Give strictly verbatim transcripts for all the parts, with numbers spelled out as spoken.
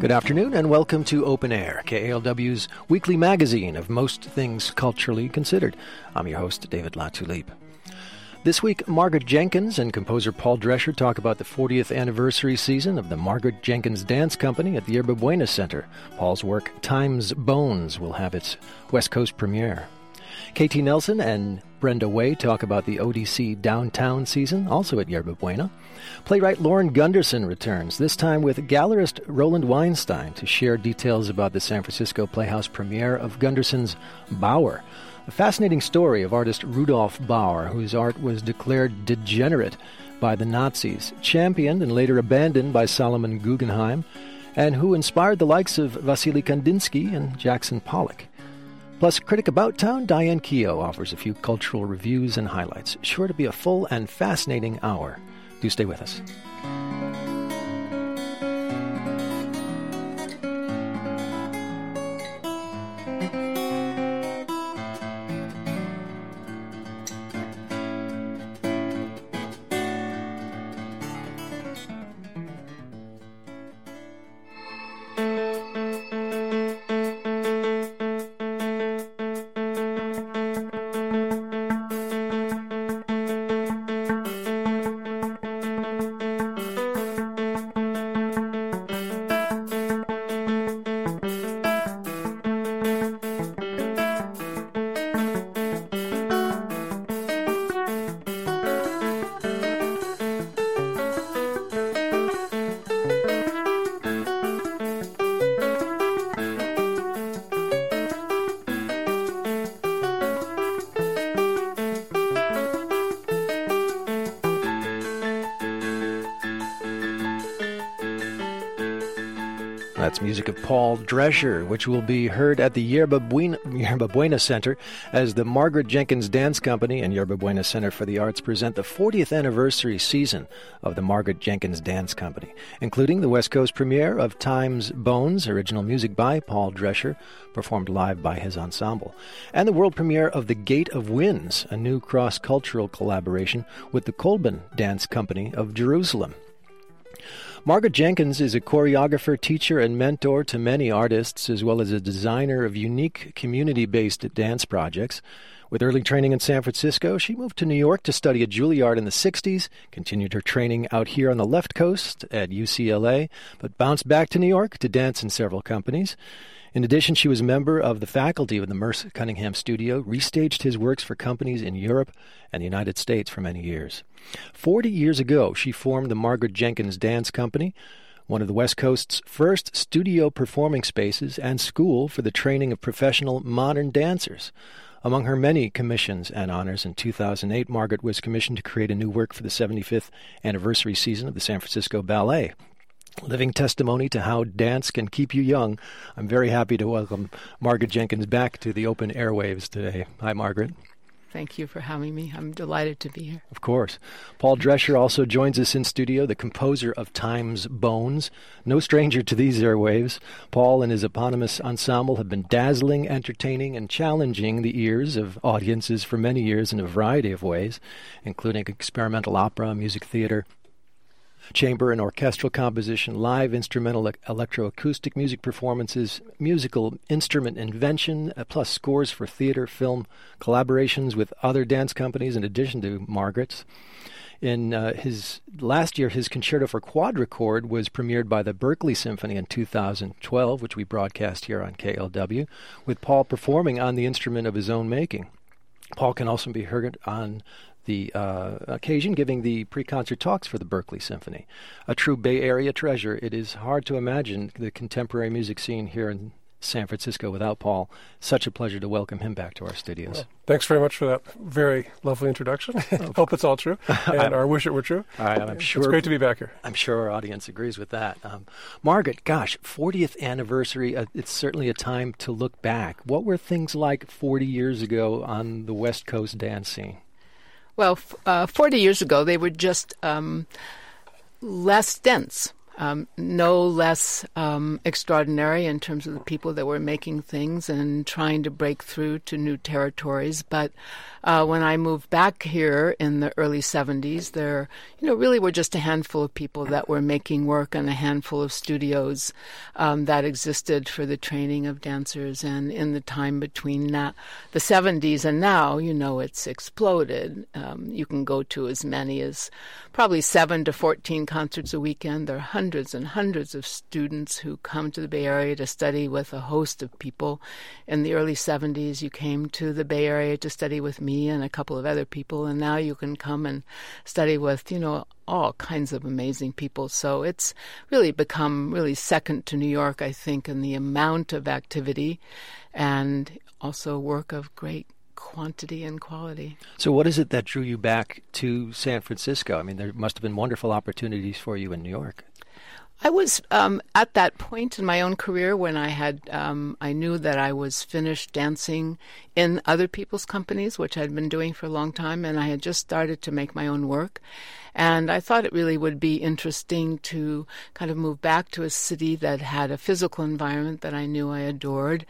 Good afternoon and welcome to Open Air, K A L W's weekly magazine of most things culturally considered. I'm your host, David LaTulippe. This week, Margaret Jenkins and composer Paul Drescher talk about the fortieth anniversary season of the Margaret Jenkins Dance Company at the Yerba Buena Center. Paul's work, Time's Bones, will have its West Coast premiere. K T Nelson and Brenda Way talk about the O D C Downtown season, also at Yerba Buena. Playwright Lauren Gunderson returns, this time with gallerist Roland Weinstein, to share details about the San Francisco Playhouse premiere of Gunderson's Bauer, a fascinating story of artist Rudolf Bauer, whose art was declared degenerate by the Nazis, championed and later abandoned by Solomon Guggenheim, and who inspired the likes of Vasily Kandinsky and Jackson Pollock. Plus, critic about town Diane Keough offers a few cultural reviews and highlights. Sure to be a full and fascinating hour. Do stay with us. That's music of Paul Drescher, which will be heard at the Yerba Buena, Yerba Buena Center as the Margaret Jenkins Dance Company and Yerba Buena Center for the Arts present the fortieth anniversary season of the Margaret Jenkins Dance Company, including the West Coast premiere of Time's Bones, original music by Paul Drescher, performed live by his ensemble, and the world premiere of The Gate of Winds, a new cross-cultural collaboration with the Colbin Dance Company of Jerusalem. Margaret Jenkins is a choreographer, teacher, and mentor to many artists, as well as a designer of unique community-based dance projects. With early training in San Francisco, she moved to New York to study at Juilliard in the sixties, continued her training out here on the left coast at U C L A, but bounced back to New York to dance in several companies. In addition, she was a member of the faculty of the Merce Cunningham Studio, restaged his works for companies in Europe and the United States for many years. Forty years ago, she formed the Margaret Jenkins Dance Company, one of the West Coast's first studio performing spaces and school for the training of professional modern dancers. Among her many commissions and honors, in two thousand eight, Margaret was commissioned to create a new work for the seventy-fifth anniversary season of the San Francisco Ballet. Living testimony to how dance can keep you young, I'm very happy to welcome Margaret Jenkins back to the open airwaves today. Hi, Margaret. Thank you for having me. I'm delighted to be here. Of course. Paul Drescher also joins us in studio, the composer of Time's Bones. No stranger to these airwaves. Paul and his eponymous ensemble have been dazzling, entertaining, and challenging the ears of audiences for many years in a variety of ways, including experimental opera, music theater, chamber and orchestral composition, live instrumental electroacoustic music performances, musical instrument invention, uh, plus scores for theater, film, collaborations with other dance companies in addition to Margaret's. In uh, his last year, his concerto for quadrichord was premiered by the Berkeley Symphony in two thousand twelve, which we broadcast here on K L W, with Paul performing on the instrument of his own making. Paul can also be heard on the uh, occasion giving the pre-concert talks for the Berkeley Symphony. A true Bay Area treasure. It is hard to imagine the contemporary music scene here in San Francisco without Paul. Such a pleasure to welcome him back to our studios. Well, thanks very much for that very lovely introduction. Hope it's all true, and I wish it were true. I, I'm sure it's great to be back here. I'm sure our audience agrees with that. Um, Margaret, gosh, fortieth anniversary, uh, it's certainly a time to look back. What were things like forty years ago on the West Coast dance scene? Well, f- uh, forty years ago, they were just um, less dense. um, no less um, extraordinary in terms of the people that were making things and trying to break through to new territories. But uh, when I moved back here in the early seventies, there, you know, really were just a handful of people that were making work and a handful of studios um, that existed for the training of dancers. And in the time between na- the seventies and now, you know, it's exploded. Um, you can go to as many as probably seven to fourteen concerts a weekend. There are hundreds and hundreds of students who come to the Bay Area to study with a host of people. In the early seventies, you came to the Bay Area to study with me and a couple of other people, and now you can come and study with, you know, all kinds of amazing people. So it's really become really second to New York, I think, in the amount of activity and also work of great quantity and quality. So what is it that drew you back to San Francisco? I mean, there must have been wonderful opportunities for you in New York. I was um, at that point in my own career when I had, um, I knew that I was finished dancing in other people's companies, which I'd been doing for a long time, and I had just started to make my own work. And I thought it really would be interesting to kind of move back to a city that had a physical environment that I knew I adored.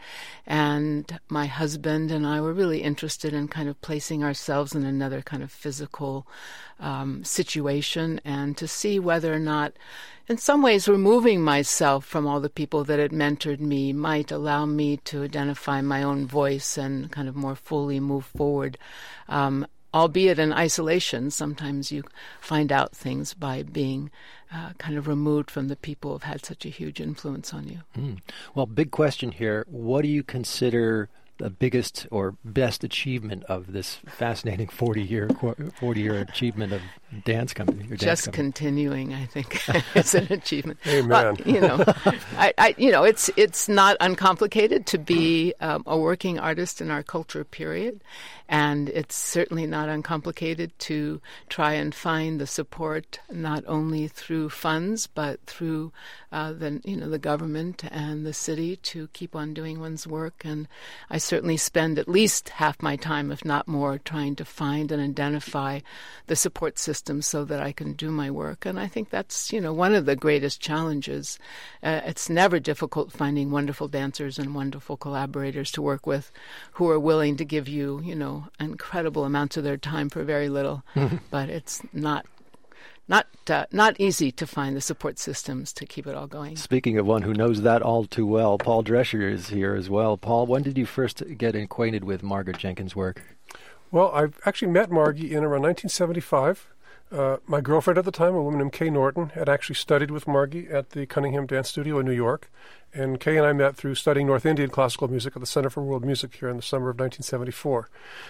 And my husband and I were really interested in kind of placing ourselves in another kind of physical um, situation and to see whether or not, in some ways, removing myself from all the people that had mentored me might allow me to identify my own voice and kind of more fully move forward. Um, albeit in isolation, sometimes you find out things by being uh, kind of removed from the people who have had such a huge influence on you. Mm. Well, big question here. What do you consider the biggest or best achievement of this fascinating forty-year forty-year achievement of dance company? Your dance Just company? Continuing, I think, is an achievement. Amen. But, you know, I, I, you know, it's it's not uncomplicated to be um, a working artist in our culture, period, and it's certainly not uncomplicated to try and find the support not only through funds but through uh, the you know the government and the city to keep on doing one's work. And I certainly spend at least half my time, if not more, trying to find and identify the support system so that I can do my work. And I think that's, you know, one of the greatest challenges. Uh, it's never difficult finding wonderful dancers and wonderful collaborators to work with who are willing to give you, you know, incredible amounts of their time for very little. But it's not Not uh, not easy to find the support systems to keep it all going. Speaking of one who knows that all too well, Paul Drescher is here as well. Paul, when did you first get acquainted with Margaret Jenkins' work? Well, I actually met Margie in around nineteen seventy-five. Uh, my girlfriend at the time, a woman named Kay Norton, had actually studied with Margie at the Cunningham Dance Studio in New York. And Kay and I met through studying North Indian classical music at the Center for World Music here in the summer of nineteen seventy-four.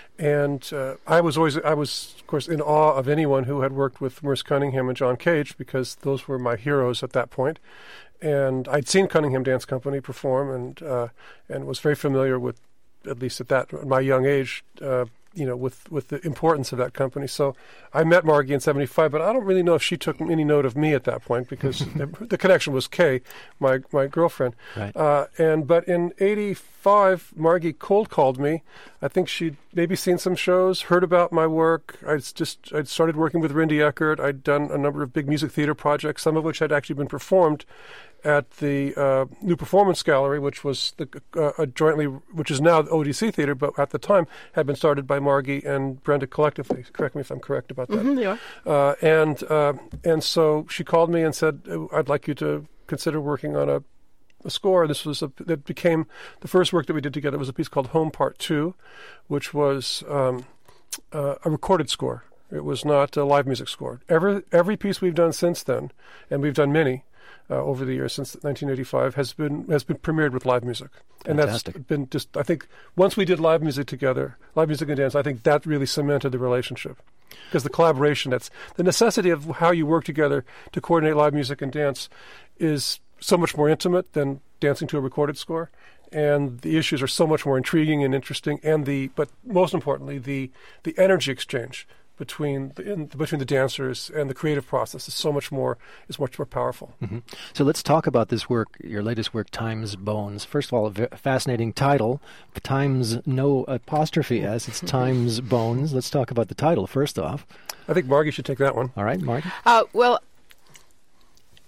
And uh, I was always, I was, of course, in awe of anyone who had worked with Merce Cunningham and John Cage, because those were my heroes at that point. And I'd seen Cunningham Dance Company perform and uh, and was very familiar with, at least at that at my young age, uh, you know, with, with the importance of that company. So I met Margie in seventy-five, but I don't really know if she took any note of me at that point, because the, the connection was Kay, my my girlfriend. Right. Uh, and but in eighty-five, Margie cold called me. I think she'd maybe seen some shows, heard about my work. I'd just I'd started working with Rindy Eckert. I'd done a number of big music theater projects, some of which had actually been performed at the uh, New Performance Gallery, which was the uh, a jointly, which is now the O D C Theater, but at the time had been started by Margie and Brenda collectively. Correct me if I'm correct about that. Mm-hmm, you are. Uh, and uh, and so she called me and said, "I'd like you to consider working on a, a score." This was a, that became the first work that we did together. It was a piece called Home Part Two, which was um, uh, a recorded score. It was not a live music score. Every every piece we've done since then, and we've done many. Uh, over the years since nineteen eighty-five has been has been premiered with live music, and Fantastic. That's been just. I think once we did live music together, live music and dance, I think that really cemented the relationship, because the collaboration, that's the necessity of how you work together to coordinate live music and dance, is so much more intimate than dancing to a recorded score, and the issues are so much more intriguing and interesting, and the but most importantly the the energy exchange between the, in, between the dancers and the creative process is so much more is much more powerful. Mm-hmm. So let's talk about this work, your latest work, Time's Bones. First of all, a v- fascinating title. Time's no apostrophe s. It's Time's Bones. Let's talk about the title first off. I think Margie should take that one. All right, Margie. Uh, well,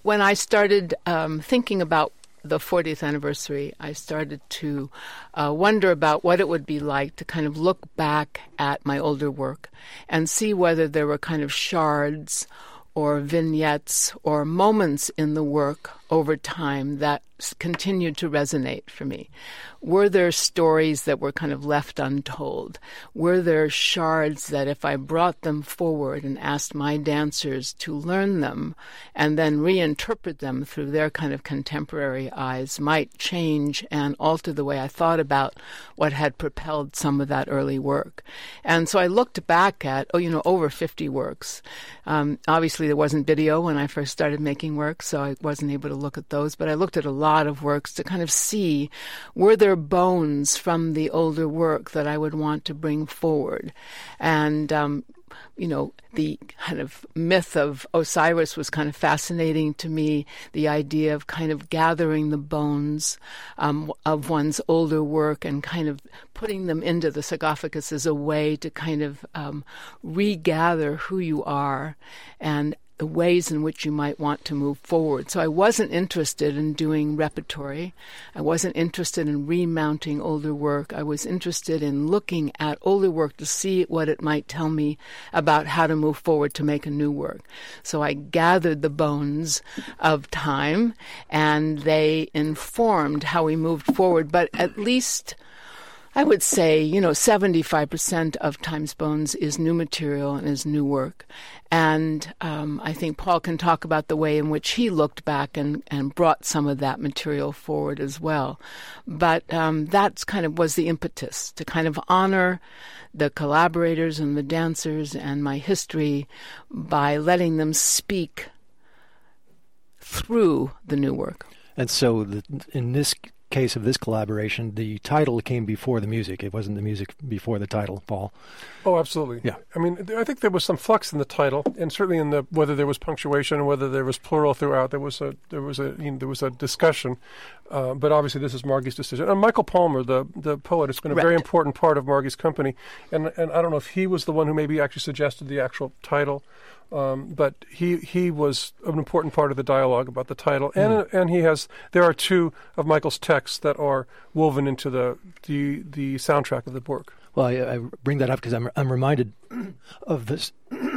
when I started um, thinking about the fortieth anniversary, I started to uh, wonder about what it would be like to kind of look back at my older work and see whether there were kind of shards or vignettes or moments in the work over time that continued to resonate for me. Were there stories that were kind of left untold? Were there shards that if I brought them forward and asked my dancers to learn them and then reinterpret them through their kind of contemporary eyes might change and alter the way I thought about what had propelled some of that early work? And so I looked back at, oh, you know, over fifty works. Um, obviously, there wasn't video when I first started making work, so I wasn't able to look at those, but I looked at a lot of works to kind of see, were there bones from the older work that I would want to bring forward? And, um, you know, the kind of myth of Osiris was kind of fascinating to me, the idea of kind of gathering the bones um, of one's older work and kind of putting them into the sarcophagus as a way to kind of um, regather who you are and the ways in which you might want to move forward. So I wasn't interested in doing repertory. I wasn't interested in remounting older work. I was interested in looking at older work to see what it might tell me about how to move forward to make a new work. So I gathered the bones of time, and they informed how we moved forward. But at least I would say, you know, seventy-five percent of Time's Bones is new material and is new work. And um, I think Paul can talk about the way in which he looked back and, and brought some of that material forward as well. But um, that's kind of was the impetus, to kind of honor the collaborators and the dancers and my history by letting them speak through the new work. And so the, in this case of this collaboration, the title came before the music. It wasn't the music before the title, Paul. Oh, absolutely. Yeah. I mean, I think there was some flux in the title, and certainly in the whether there was punctuation or whether there was plural throughout. There was a there was a you know, there was a discussion, uh, but obviously this is Margie's decision. And Michael Palmer, the the poet, has been a right. very important part of Margie's company, and and I don't know if he was the one who maybe actually suggested the actual title. Um, but he he was an important part of the dialogue about the title, and mm. and he has there are two of Michael's texts that are woven into the the, the soundtrack of the work. Well, I, I bring that up because I'm I'm reminded of this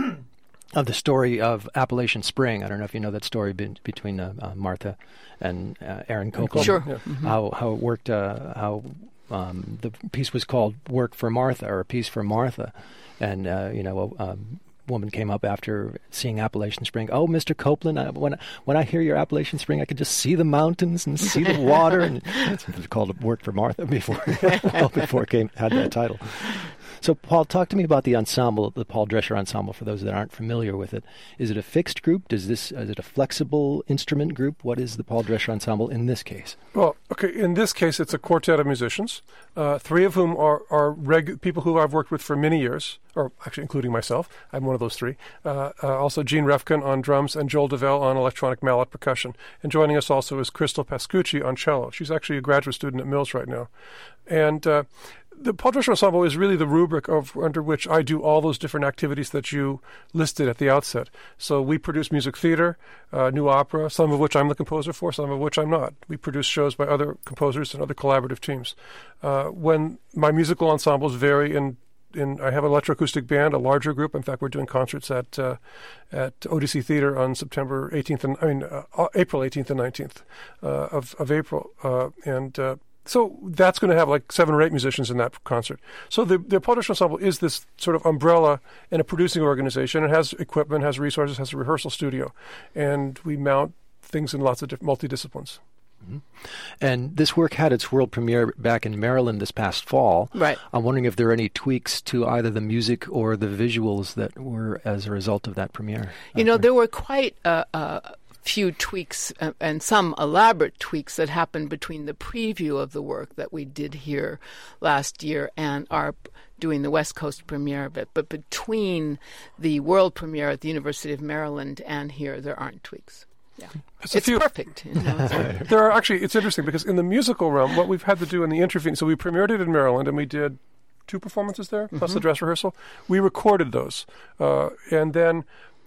of the story of Appalachian Spring. I don't know if you know that story be, between uh, uh, Martha and uh, Aaron Copland. Sure. Yeah. Mm-hmm. How how it worked. Uh, how um, the piece was called "Work for Martha" or "A Piece for Martha," and uh, you know. Um, woman came up after seeing Appalachian Spring. Oh, Mister Copland, I, when when I hear your Appalachian Spring, I could just see the mountains and see the water. And it was called "Work for Martha" before well, before it came had that title. So, Paul, talk to me about the ensemble, the Paul Drescher Ensemble. For those that aren't familiar with it, is it a fixed group? Does this is it a flexible instrument group? What is the Paul Drescher Ensemble in this case? Well, okay, in this case, it's a quartet of musicians, uh, three of whom are are regu- people who I've worked with for many years, or actually including myself. I'm one of those three. Uh, uh, also, Gene Refkin on drums and Joel DeVell on electronic mallet percussion. And joining us also is Crystal Pascucci on cello. She's actually a graduate student at Mills right now. And uh, the Paul Drescher Ensemble is really the rubric of under which I do all those different activities that you listed at the outset. So we produce music theater, uh, new opera, some of which I'm the composer for, some of which I'm not. We produce shows by other composers and other collaborative teams. Uh, when my musical ensembles vary in In, I have an electroacoustic band, a larger group. In fact, we're doing concerts at uh, at O D C Theater on September eighteenth and I mean uh, April eighteenth and nineteenth uh, of of April, uh, and uh, so that's going to have like seven or eight musicians in that concert. So the the Paul Drescher Ensemble is this sort of umbrella and a producing organization. It has equipment, has resources, has a rehearsal studio, and we mount things in lots of diff- multidisciplines. Mm-hmm. And this work had its world premiere back in Maryland this past fall. Right. I'm wondering if there are any tweaks to either the music or the visuals that were as a result of that premiere. You know, there were quite a, a few tweaks uh, and some elaborate tweaks that happened between the preview of the work that we did here last year and our doing the West Coast premiere. But, but between the world premiere at the University of Maryland and here, there aren't tweaks. Yeah, it's, it's few, perfect. You know, there are actually, it's interesting because in the musical realm, what we've had to do in the intervene, so we premiered it in Maryland and we did two performances there, mm-hmm. plus the dress rehearsal. We recorded those. Uh, and then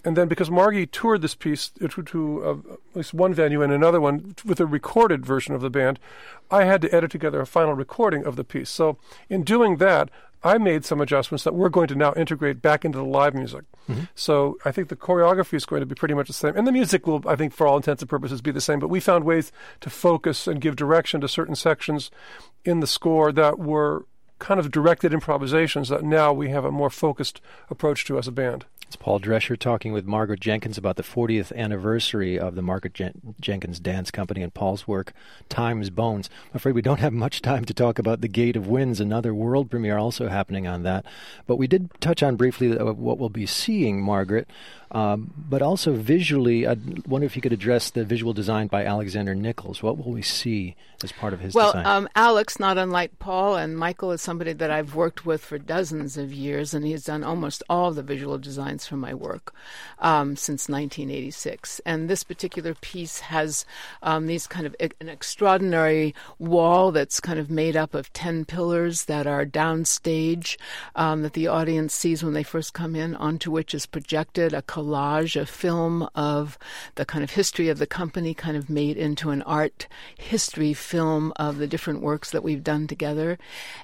and then because Margie toured this piece to, to uh, at least one venue and another one with a recorded version of the band, I had to edit together a final recording of the piece. So in doing that, I made some adjustments that we're going to now integrate back into the live music. Mm-hmm. So I think the choreography is going to be pretty much the same. And the music will, I think, for all intents and purposes, be the same. But we found ways to focus and give direction to certain sections in the score that were kind of directed improvisations that now we have a more focused approach to as a band. It's Paul Drescher talking with Margaret Jenkins about the fortieth anniversary of the Margaret Jen- Jenkins Dance Company and Paul's work, Time's Bones. I'm afraid we don't have much time to talk about The Gate of Winds, another world premiere also happening on that. But we did touch on briefly what we'll be seeing, Margaret. Um, but also visually, I wonder if you could address the visual design by Alexander Nichols. What will we see as part of his well, design? Well, um, Alex, not unlike Paul, and Michael is somebody that I've worked with for dozens of years, and he's done almost all of the visual designs for my work um, since nineteen eighty-six. And this particular piece has um, these kind of an extraordinary wall that's kind of made up of ten pillars that are downstage um, that the audience sees when they first come in, onto which is projected a collage, a film of the kind of history of the company, kind of made into an art history film of the different works that we've done together.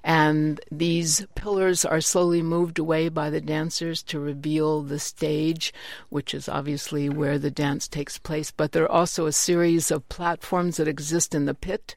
And these pillars are slowly moved away by the dancers to reveal the stage, which is obviously where the dance takes place. But there are also a series of platforms that exist in the pit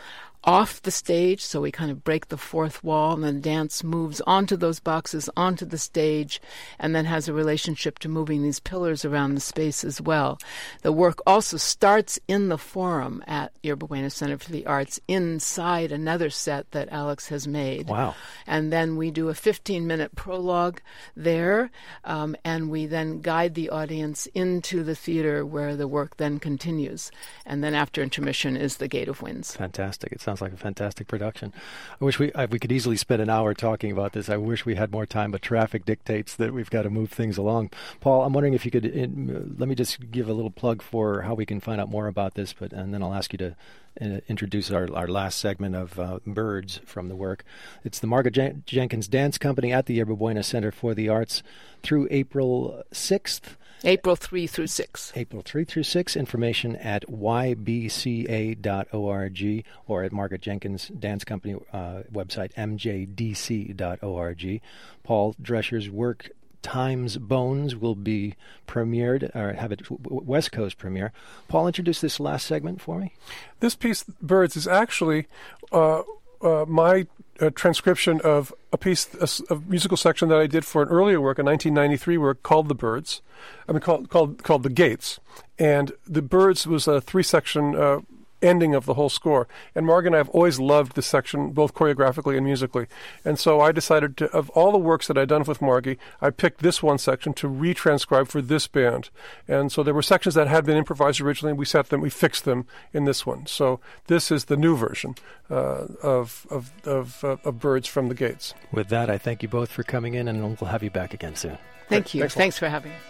off the stage, so we kind of break the fourth wall, and then dance moves onto those boxes, onto the stage, and then has a relationship to moving these pillars around the space as well. The work also starts in the forum at Yerba Buena Center for the Arts, inside another set that Alex has made. Wow. And then we do a fifteen-minute prologue there, um, and we then guide the audience into the theater where the work then continues. And then after intermission is The Gate of Winds. Fantastic. It sounds like a fantastic production. I wish we I, we could easily spend an hour talking about this. I wish we had more time, but traffic dictates that we've got to move things along. Paul, I'm wondering if you could in, let me just give a little plug for how we can find out more about this, but and then I'll ask you to uh, introduce our, our last segment of uh, Birds from the work. It's the Margaret Jen- Jenkins Dance Company at the Yerba Buena Center for the Arts through April sixth. April third through sixth. April third through sixth. Information at y b c a dot org or at Margaret Jenkins Dance Company uh, website, m j d c dot org. Paul Drescher's work, Time's Bones, will be premiered, or have a West Coast premiere. Paul, introduce this last segment for me. This piece, Birds, is actually uh, uh, my uh, transcription of a piece, a, a musical section that I did for an earlier work, a nineteen ninety-three work called The Birds. I mean, called called called The Gates. And The Birds was a three-section uh, ending of the whole score. And Margie and I have always loved this section, both choreographically and musically. And so I decided to, of all the works that I'd done with Margie, I picked this one section to retranscribe for this band. And so there were sections that had been improvised originally, and we set them, we fixed them in this one. So this is the new version uh, of, of, of, uh, of Birds from the Gates. With that, I thank you both for coming in, and we'll have you back again soon. Thank Great. you. Thanks, Thanks for having us.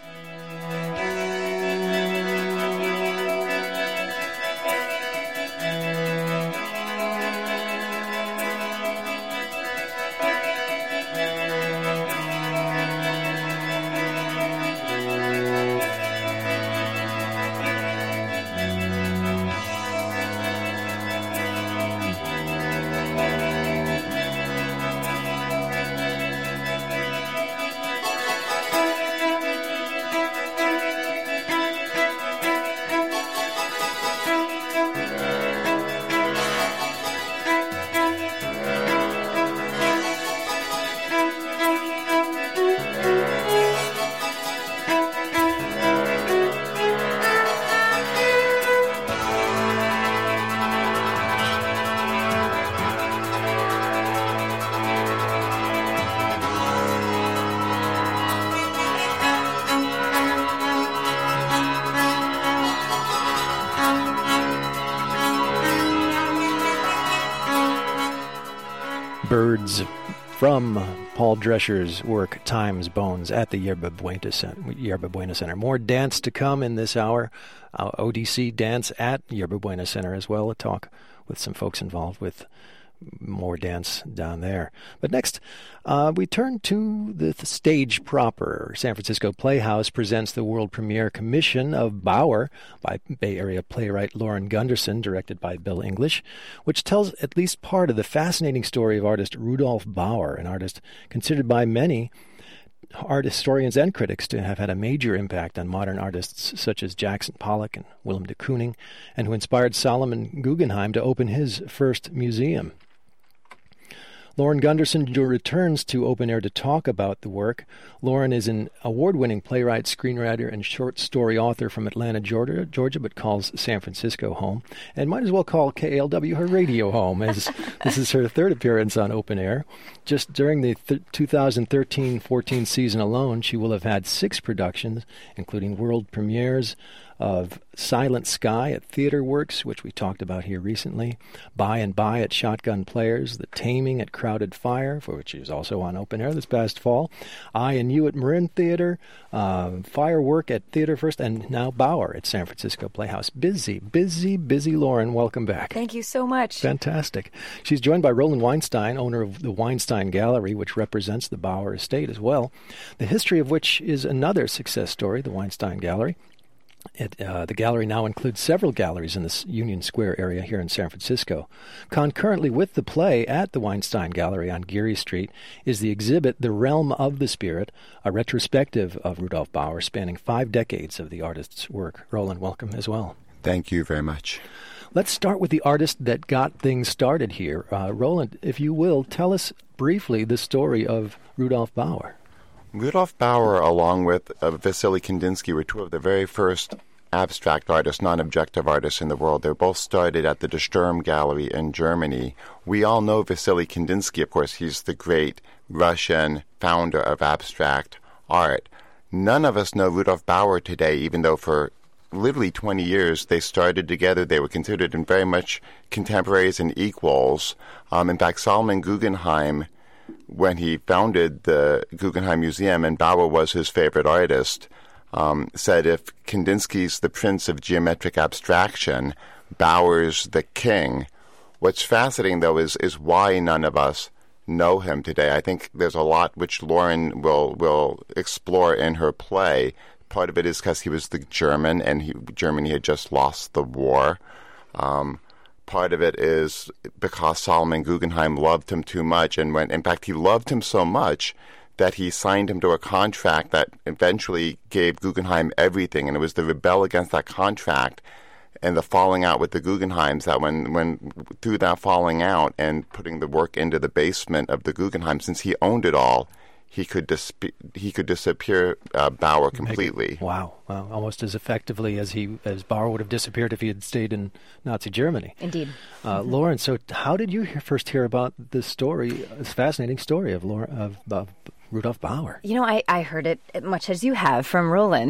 Birds from Paul Drescher's work, Time's Bones, at the Yerba Buena Center. Yerba Buena Center. More dance to come in this hour. Uh, O D C dance at Yerba Buena Center as well. A talk with some folks involved with more dance down there. But next, uh, we turn to the, the stage proper. San Francisco Playhouse presents the world premiere Commission of Bauer by Bay Area playwright Lauren Gunderson, directed by Bill English, which tells at least part of the fascinating story of artist Rudolf Bauer, an artist considered by many art historians and critics to have had a major impact on modern artists such as Jackson Pollock and Willem de Kooning, and who inspired Solomon Guggenheim to open his first museum. Lauren Gunderson returns to Open Air to talk about the work. Lauren is an award-winning playwright, screenwriter, and short story author from Atlanta, Georgia, Georgia, but calls San Francisco home, and might as well call K A L W her radio home, as this is her third appearance on Open Air. Just during the th- twenty thirteen fourteen season alone, she will have had six productions, including world premieres of Silent Sky at Theater Works, which we talked about here recently, By and By at Shotgun Players, The Taming at Crowded Fire, for which she was also on Open Air this past fall, I and You at Marin Theater, uh, Firework at Theater First, and now Bauer at San Francisco Playhouse. Busy, busy, busy Lauren. Welcome back. Thank you so much. Fantastic. She's joined by Roland Weinstein, owner of the Weinstein Gallery, which represents the Bauer estate as well, the history of which is another success story, the Weinstein Gallery. It, uh, the gallery now includes several galleries in the Union Square area here in San Francisco. Concurrently with the play at the Weinstein Gallery on Geary Street is the exhibit The Realm of the Spirit, a retrospective of Rudolf Bauer spanning five decades of the artist's work. Roland, welcome as well. Thank you very much. Let's start with the artist that got things started here. Uh, Roland, if you will, tell us briefly the story of Rudolf Bauer. Rudolf Bauer, along with uh, Wassily Kandinsky, were two of the very first abstract artists, non-objective artists in the world. They both started at the De Sturm Gallery in Germany. We all know Wassily Kandinsky, of course. He's the great Russian founder of abstract art. None of us know Rudolf Bauer today, even though for literally twenty years they started together. They were considered very much contemporaries and equals. Um, in fact, Solomon Guggenheim, when he founded the Guggenheim Museum, and Bauer was his favorite artist, um, said if Kandinsky's the prince of geometric abstraction, Bauer's the king. What's fascinating, though, is is why none of us know him today. I think there's a lot which Lauren will will explore in her play. Part of it is because he was the German, and he, Germany had just lost the war. Um, Part of it is because Solomon Guggenheim loved him too much, and when, in fact, he loved him so much that he signed him to a contract that eventually gave Guggenheim everything, and it was the rebel against that contract and the falling out with the Guggenheims that when, when through that falling out and putting the work into the basement of the Guggenheim, since he owned it all, he could dis- he could disappear uh, Bauer completely. Wow. Wow, almost as effectively as he as Bauer would have disappeared if he had stayed in Nazi Germany. Indeed. Uh, mm-hmm. Lauren, so how did you hear, first hear about this story, this fascinating story of, Laura, of, of Rudolf Bauer? You know, I, I heard it much as you have from Roland.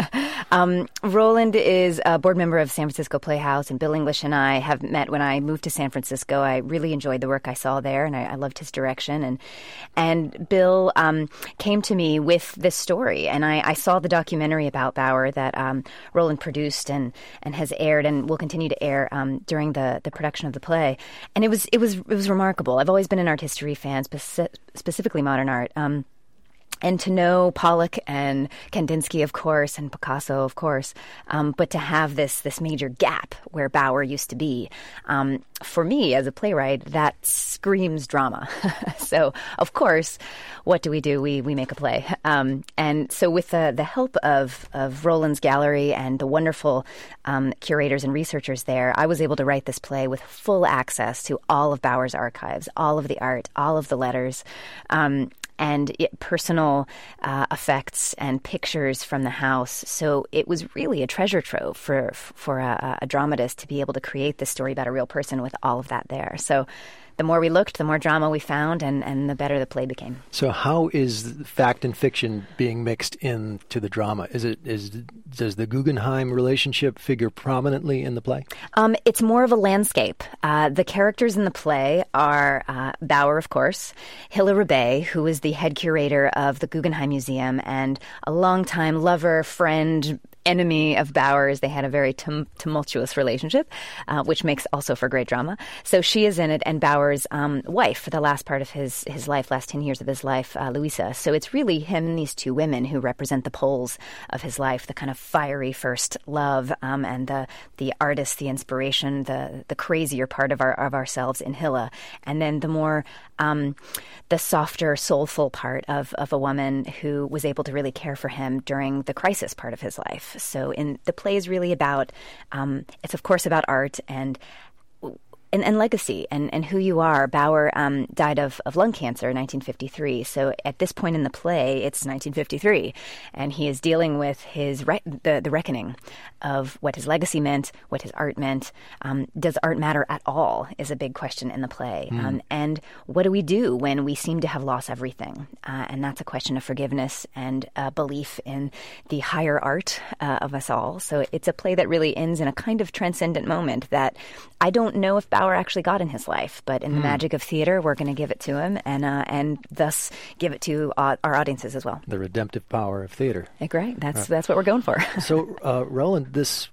um, Roland is a board member of San Francisco Playhouse, and Bill English and I have met when I moved to San Francisco. I really enjoyed the work I saw there, and I, I loved his direction. And and Bill um, came to me with this story, and I, I saw the documentary about Bauer that um, Roland produced and, and has aired and will continue to air um, during the, the production of the play. And it was it was it was remarkable. I've always been an art history fan, speci- specifically modern art. Um, And to know Pollock and Kandinsky, of course, and Picasso, of course, um, but to have this this major gap where Bauer used to be, um, for me as a playwright, that screams drama. So, of course, what do we do? We we make a play. Um, and so with the, the help of, of Roland's gallery and the wonderful um, curators and researchers there, I was able to write this play with full access to all of Bauer's archives, all of the art, all of the letters, um, and it, personal uh, effects and pictures from the house. So it was really a treasure trove for for a, a dramatist to be able to create this story about a real person with all of that there. So the more we looked, the more drama we found, and, and the better the play became. So how is fact and fiction being mixed into the drama? Is it is does the Guggenheim relationship figure prominently in the play? Um, it's more of a landscape. Uh, the characters in the play are uh, Bauer, of course, Hilla Rebay, who is the head curator of the Guggenheim Museum and a longtime lover, friend, enemy of Bauer's. They had a very tum- tumultuous relationship, uh, which makes also for great drama. So she is in it, and Bauer's um, wife for the last part of his, his life, last ten years of his life, uh, Louisa. So it's really him and these two women who represent the poles of his life, the kind of fiery first love um, and the the artist, the inspiration, the the crazier part of our of ourselves in Hilla, and then the more um, the softer, soulful part of, of a woman who was able to really care for him during the crisis part of his life. So in the play is really about, um, it's of course about art and And, and legacy and, and who you are. Bauer um, died of, of lung cancer in nineteen fifty-three. So at this point in the play, it's nineteen fifty-three. And he is dealing with his re- the, the reckoning of what his legacy meant, what his art meant. Um, does art matter at all is a big question in the play. Mm. Um, and what do we do when we seem to have lost everything? Uh, and that's a question of forgiveness and uh, belief in the higher art uh, of us all. So it's a play that really ends in a kind of transcendent moment that I don't know if Bauer actually got in his life, but in mm. the magic of theater, we're going to give it to him and uh, and thus give it to uh, our audiences as well. The redemptive power of theater. Great. That's right. That's what we're going for. So, uh, Roland, this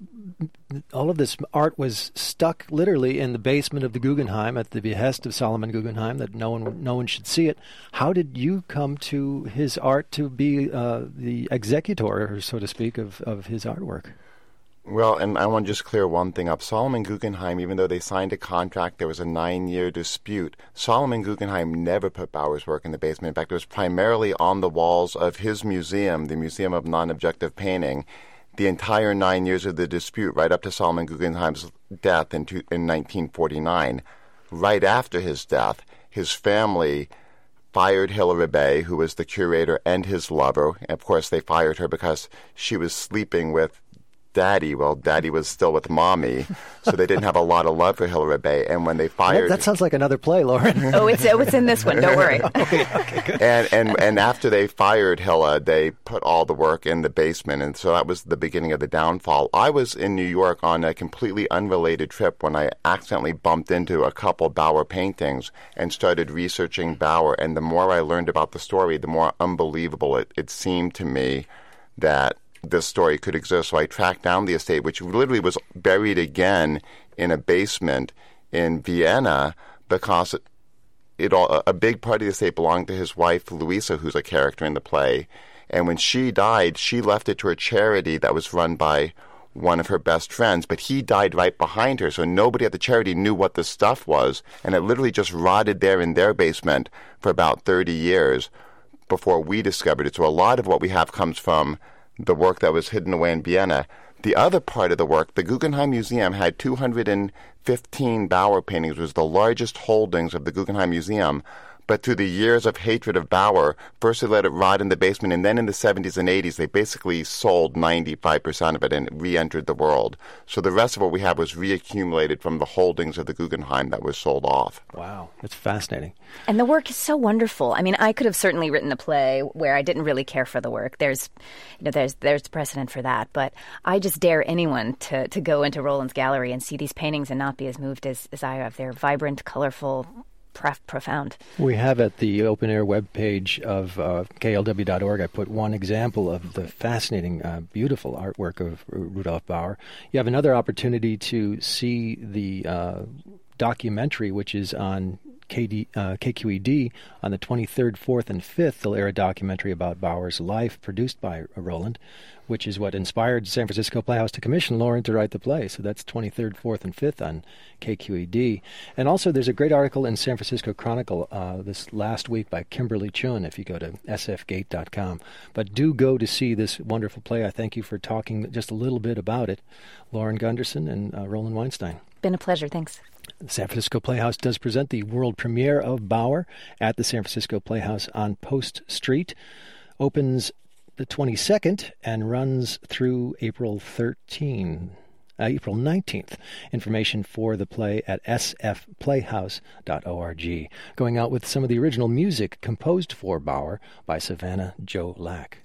all of this art was stuck literally in the basement of the Guggenheim at the behest of Solomon Guggenheim, that no one no one should see it. How did you come to his art to be uh, the executor, so to speak, of, of his artwork? Well, and I want to just clear one thing up. Solomon Guggenheim, even though they signed a contract, there was a nine-year dispute. Solomon Guggenheim never put Bauer's work in the basement. In fact, it was primarily on the walls of his museum, the Museum of Non-Objective Painting, the entire nine years of the dispute, right up to Solomon Guggenheim's death in, two, in nineteen forty-nine. Right after his death, his family fired Hilla Rebay, who was the curator, and his lover. Of course, they fired her because she was sleeping with Daddy. Well, Daddy was still with Mommy, so they didn't have a lot of love for Hilla Rebay. And when they fired, that, that sounds like another play, Lauren. oh, it's oh, it's in this one. Don't worry. okay, okay, good. And and and after they fired Hilla, they put all the work in the basement, and so that was the beginning of the downfall. I was in New York on a completely unrelated trip when I accidentally bumped into a couple Bauer paintings and started researching Bauer. And the more I learned about the story, the more unbelievable it, it seemed to me that this story could exist. So I tracked down the estate, which literally was buried again in a basement in Vienna, because it, it all, a big part of the estate belonged to his wife, Louisa, who's a character in the play. And when she died, she left it to a charity that was run by one of her best friends, but he died right behind her, so nobody at the charity knew what the stuff was, and it literally just rotted there in their basement for about thirty years before we discovered it. So a lot of what we have comes from the work that was hidden away in Vienna. The other part of the work, the Guggenheim Museum had two hundred fifteen Bauer paintings. It was the largest holdings of the Guggenheim Museum. But through the years of hatred of Bauer, first they let it rot in the basement, and then in the seventies and eighties, they basically sold ninety-five percent of it and re-entered the world. So the rest of what we have was reaccumulated from the holdings of the Guggenheim that was sold off. Wow, that's fascinating. And the work is so wonderful. I mean, I could have certainly written a play where I didn't really care for the work. There's, you know, there's there's precedent for that. But I just dare anyone to, to go into Roland's gallery and see these paintings and not be as moved as, as I have. They're vibrant, colorful, profound. We have at the open air webpage of uh, K L W dot org, I put one example of the fascinating, uh, beautiful artwork of R- Rudolf Bauer. You have another opportunity to see the uh, documentary, which is on K D, uh, K Q E D on the twenty-third, fourth, and fifth. They'll air a documentary about Bauer's life produced by Roland, which is what inspired San Francisco Playhouse to commission Lauren to write the play. So that's twenty-third, fourth, and fifth on K Q E D. And also there's a great article in San Francisco Chronicle uh, this last week by Kimberly Chun, if you go to s f gate dot com. But do go to see this wonderful play. I thank you for talking just a little bit about it, Lauren Gunderson and uh, Roland Weinstein. Been a pleasure. Thanks. The San Francisco Playhouse does present the world premiere of Bauer at the San Francisco Playhouse on Post Street. Opens the twenty-second and runs through April thirteenth, uh, April nineteenth. Information for the play at s f playhouse dot org. Going out with some of the original music composed for Bauer by Savannah Jo Lack.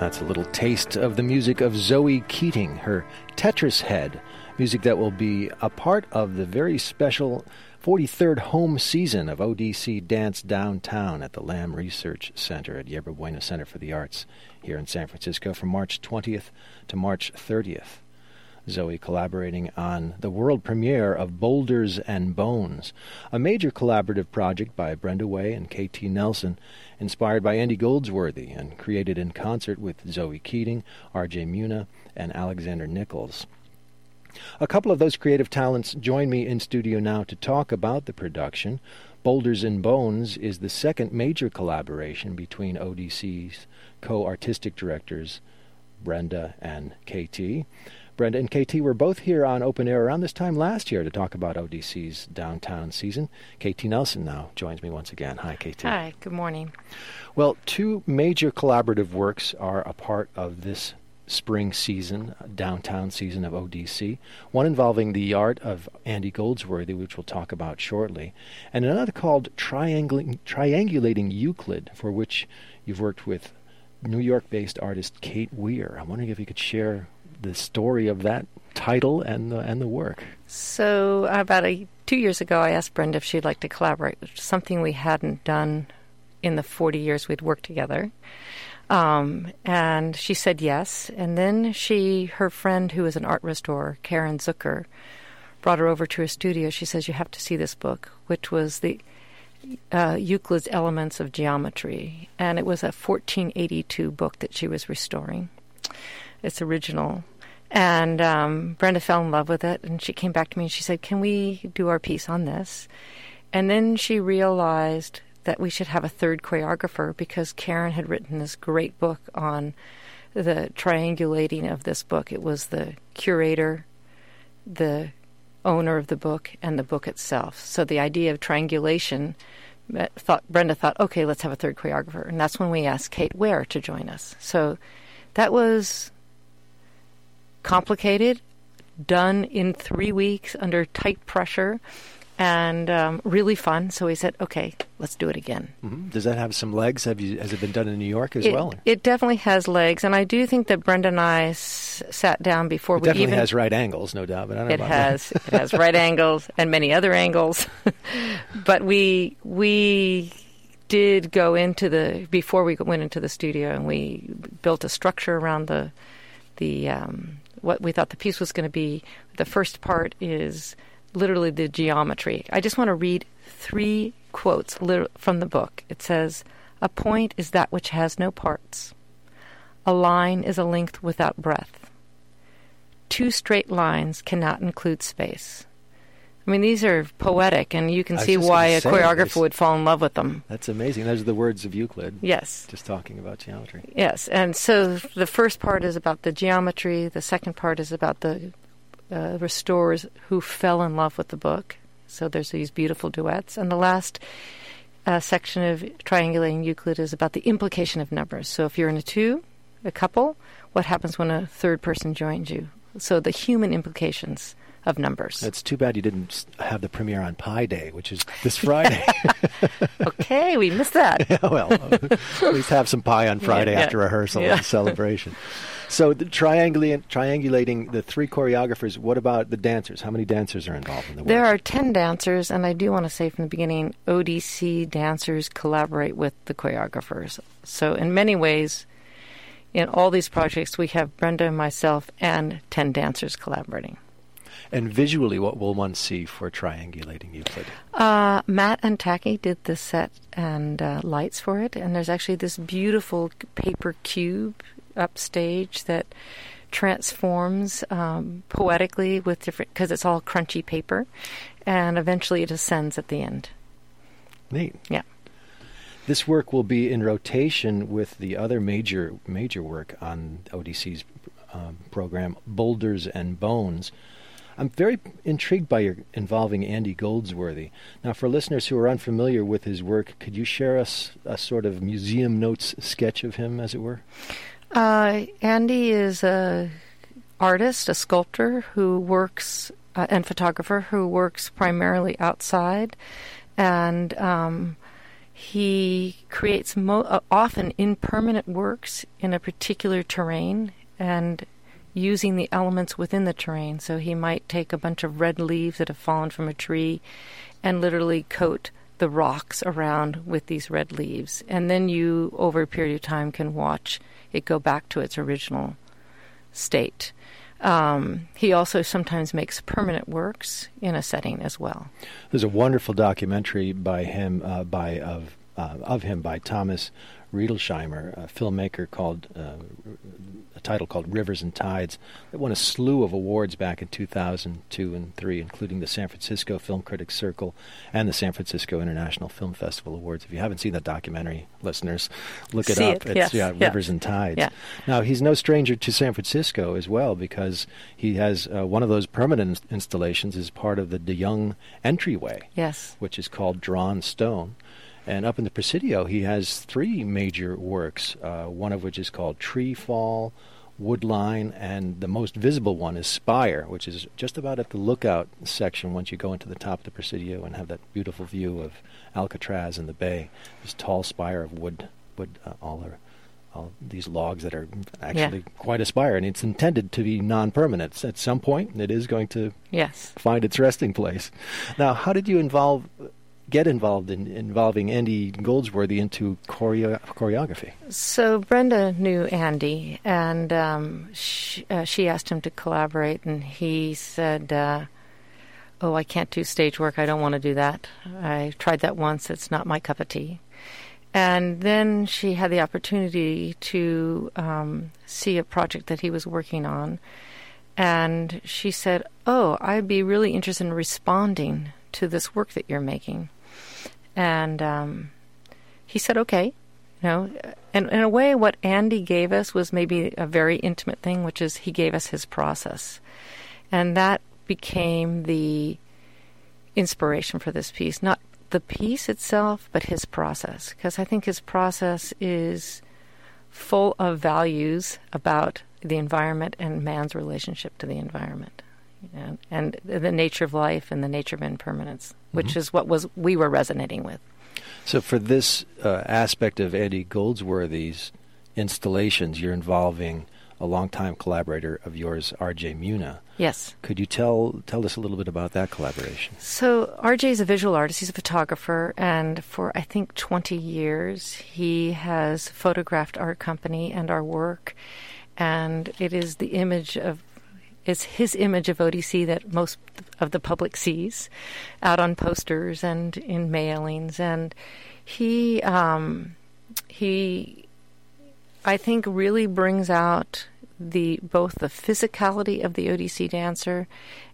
That's a little taste of the music of Zoe Keating, her Tetris Head, music that will be a part of the very special forty-third home season of O D C Dance Downtown at the Lamb Research Center at Yerba Buena Center for the Arts here in San Francisco from March twentieth to March thirtieth. Zoe collaborating on the world premiere of Boulders and Bones, a major collaborative project by Brenda Way and K T Nelson, inspired by Andy Goldsworthy and created in concert with Zoe Keating, R J Muna, and Alexander Nichols. A couple of those creative talents join me in studio now to talk about the production. Boulders and Bones is the second major collaboration between O D C's co-artistic directors, Brenda and K T. Brenda and K T were both here on Open Air around this time last year to talk about O D C's downtown season. K T Nelson now joins me once again. Hi, K T. Hi, good morning. Well, two major collaborative works are a part of this spring season, downtown season of O D C. One involving the art of Andy Goldsworthy, which we'll talk about shortly, and another called Triangulating, Triangulating Euclid, for which you've worked with New York-based artist Kate Weir. I'm wondering if you could share the story of that title and the, and the work. So about a, two years ago, I asked Brenda if she'd like to collaborate, which is something we hadn't done in the forty years we'd worked together. Um, and she said yes. And then she, her friend who is an art restorer, Karen Zucker, brought her over to her studio. She says, you have to see this book, which was the uh, Euclid's Elements of Geometry. And it was a fourteen eighty-two book that she was restoring. It's original. And um, Brenda fell in love with it, and she came back to me and she said, can we do our piece on this? And then she realized that we should have a third choreographer because Karen had written this great book on the triangulating of this book. It was the curator, the owner of the book, and the book itself. So the idea of triangulation, thought Brenda thought, okay, let's have a third choreographer. And that's when we asked Kate Weir to join us. So that was complicated, done in three weeks under tight pressure, and um, really fun. So we said, okay, let's do it again. Mm-hmm. Does that have some legs? Have you? Has it been done in New York as it, well? It definitely has legs, and I do think that Brenda and I s- sat down before it we definitely even... has right angles, no doubt. But I don't it know about has. that. It has right angles and many other angles. But we we did go into the before we went into the studio, and we built a structure around the the um, what we thought the piece was going to be. The first part is literally the geometry. I just want to read three quotes from the book. It says, "A point is that which has no parts. A line is a length without breadth. Two straight lines cannot include space." I mean, these are poetic, and you can see why a choreographer would fall in love with them. That's amazing. Those are the words of Euclid. Yes. Just talking about geometry. Yes, and so the first part is about the geometry. The second part is about the uh, restorers who fell in love with the book. So there's these beautiful duets. And the last uh, section of Triangulating Euclid is about the implication of numbers. So if you're in a two, a couple, what happens when a third person joins you? So the human implications of numbers. It's too bad you didn't have the premiere on Pi Day, which is this Friday. Okay, we missed that. Yeah, well, at least have some pie on Friday yeah, yeah. after rehearsal yeah. and celebration. So the triangulating, triangulating the three choreographers, what about the dancers? How many dancers are involved in the work? There are ten dancers, and I do want to say from the beginning, O D C dancers collaborate with the choreographers. So in many ways, in all these projects, we have Brenda, myself, and ten dancers collaborating. And visually, what will one see for Triangulating Euclid? Uh, Matt and Tacky did the set and uh, lights for it, and there's actually this beautiful paper cube upstage that transforms um, poetically with different, because it's all crunchy paper, and eventually it ascends at the end. Neat. Yeah. This work will be in rotation with the other major major work on O D C's um, program, Boulders and Bones. I'm very intrigued by your involving Andy Goldsworthy. Now, for listeners who are unfamiliar with his work, could you share us a sort of museum notes sketch of him, as it were? Uh, Andy is a artist, a sculptor who works, uh, and photographer who works primarily outside, and um, He creates mo- uh, often impermanent works in a particular terrain and using the elements within the terrain. So he might take a bunch of red leaves that have fallen from a tree and literally coat the rocks around with these red leaves. And then you, over a period of time, can watch it go back to its original state. Um, he also sometimes makes permanent works in a setting as well. There's a wonderful documentary by him, uh, by of uh, of him by Thomas Riedelsheimer, a filmmaker, called uh, a title called Rivers and Tides, that won a slew of awards back in two thousand two and three, including the San Francisco Film Critics Circle and the San Francisco International Film Festival Awards. If you haven't seen that documentary, listeners, look it See up. It, it's yes, yeah, yeah. Rivers and Tides. Yeah. Now, he's no stranger to San Francisco as well, because he has uh, one of those permanent ins- installations as part of the De Young entryway, Yes. which is called Drawn Stone. And up in the Presidio, he has three major works, uh, one of which is called Tree Fall, Woodline, and the most visible one is Spire, which is just about at the lookout section once you go into the top of the Presidio and have that beautiful view of Alcatraz and the bay. This tall spire of wood, wood uh, all, are, all these logs that are actually Yeah. quite a spire, and it's intended to be non-permanent. At some point, it is going to Yes. find its resting place. Now, how did you involve... get involved in involving Andy Goldsworthy into choreo- choreography? So Brenda knew Andy, and um, she, uh, she asked him to collaborate, and he said, uh, oh, I can't do stage work. I don't want to do that. I tried that once. It's not my cup of tea. And then she had the opportunity to um, see a project that he was working on, and she said, oh, I'd be really interested in responding to this work that you're making. And um, he said, okay. You know, and in a way, what Andy gave us was maybe a very intimate thing, which is he gave us his process. And that became the inspiration for this piece. Not the piece itself, but his process. Because I think his process is full of values about the environment and man's relationship to the environment. And, and the nature of life and the nature of impermanence, which mm-hmm. is what was we were resonating with. So for this uh, aspect of Andy Goldsworthy's installations, you're involving a longtime collaborator of yours, R J Muna. Yes. Could you tell tell us a little bit about that collaboration? So R J is a visual artist. He's a photographer, and for, I think, twenty years, he has photographed our company and our work, and it is the image of It's his image of O D C that most of the public sees out on posters and in mailings. And he, um, he, I think, really brings out the both the physicality of the O D C dancer,